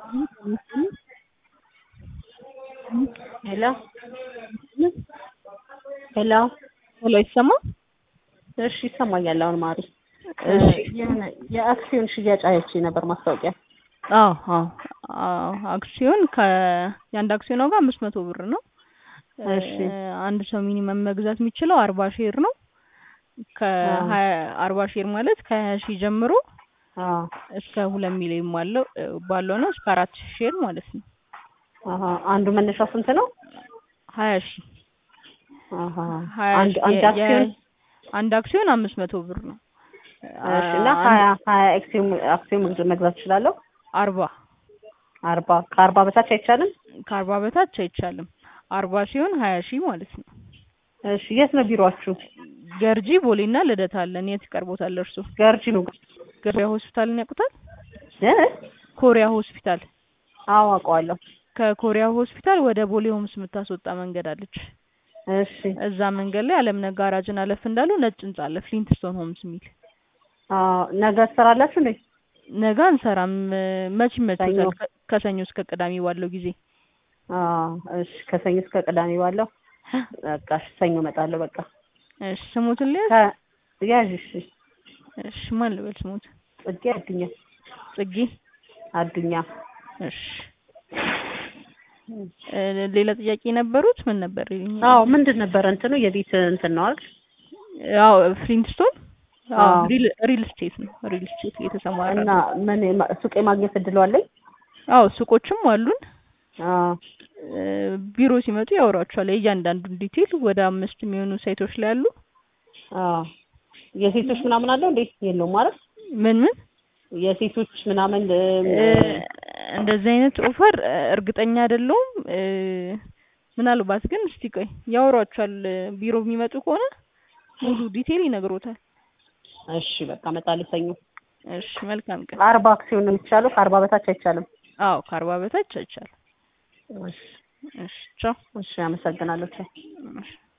ሄሎ ሄሎ ሄሎ ይሰማል? እሺ ይሰማኛል። አሁን ማሪ እሺ የአክሲዮን ሽያጭ አይቼ ነበር ማስታወቂያ። አዎ አክሲዮን የአንድ አክሲዮን ዋጋ 500 ብር ነው። እሺ አንድ ሰው ሚኒመም መግዛት የሚችለው 40 ሼር ነው። ከ40 ሼር ማለት ከ20 ሺህ ጀምሮ እስከ 2 ሚሊዮን ባለው ነው። እስከ 4000 ሼር ማለት ነው። አንዱ መነሻው ስንት ነው? 20 ሺህ። አንድ አክሲዮን 500 ብር ነው። እሺ እና 20 አክሲዮን መግዛት እችላለሁ? 40 ከ40 በታች አይቻልም? ከ40 በታች አይቻልም። 40 ሲሆን 20 ሺህ ማለት ነው። እሺ የት ነው ቢሮአችሁ? ገርጂ ቦሌና ልደታ አለን። የት ይቀርቦታል እርሱ? ገርጂ ነው። ኮሪያ ሆስፒታልን ያውቁታል? ኮሪያ ሆስፒታል። አዎ አውቀዋለሁ። ከኮሪያ ሆስፒታል ወደ ቦሌ ሆምስ የምታስወጣ መንገድ አለች። እሺ እዛ መንገድ ላይ አለምነህ ጋራጅን አለፍ እንዳሉ ነጭ ህንጻ አለ፣ ፍሊንትስቶን ሆምስ የሚል። ነገ ትሰራላችሁ እንዴ? ነገ አንሰራም። መች ይመችዎታል? ከሰኞ እስከ ቅዳሜ ባለው ጊዜ። እሺ ከሰኞ እስከ ቅዳሜ ባለው በቃ ሰኞ እመጣለሁ። በቃ እሺ ስሙትን ያዥ። እሺ ማን ልበል ስሙት? ጽጌ አዱኛ። ጽጌ አዱኛ። እሺ ሌላ ጥያቄ ነበሩት? ምን ነበር? ምንድን ነበር እንትኑ? የቤት እንትን ነው አይደል? ፍሊንትስቶን ሪል ስቴት ነው። ሪል ስቴት እየተሰማራ እና ምን ሱቅ የማግኘት እድል አለኝ? ሱቆችም አሉን። ቢሮ ሲመጡ ያወራቸዋል እያንዳንዱን ዲቴል። ወደ 5 የሚሆኑ ሳይቶች ላይ አሉ። የሴቶች ምናምን አለው እንዴ? የለውም ማለት ምን የሴቶች ምናምን እንደዚህ አይነት ኦፈር እርግጠኛ አይደለሁም። ምናልባት ግን እስቲ ቆይ ያወራቸዋል። ቢሮ የሚመጡ ከሆነ ሙሉ ዲቴል ይነግሮታል። እሺ በቃ እመጣለሁ ሰኞ። እሺ መልካም ቀን። 40 አክሲዮን ነው የሚቻለው? ከ40 በታች አይቻልም? ከ40 በታች አይቻልም። እሺ ቻው። እሺ አመሰግናለሁ። ቻው።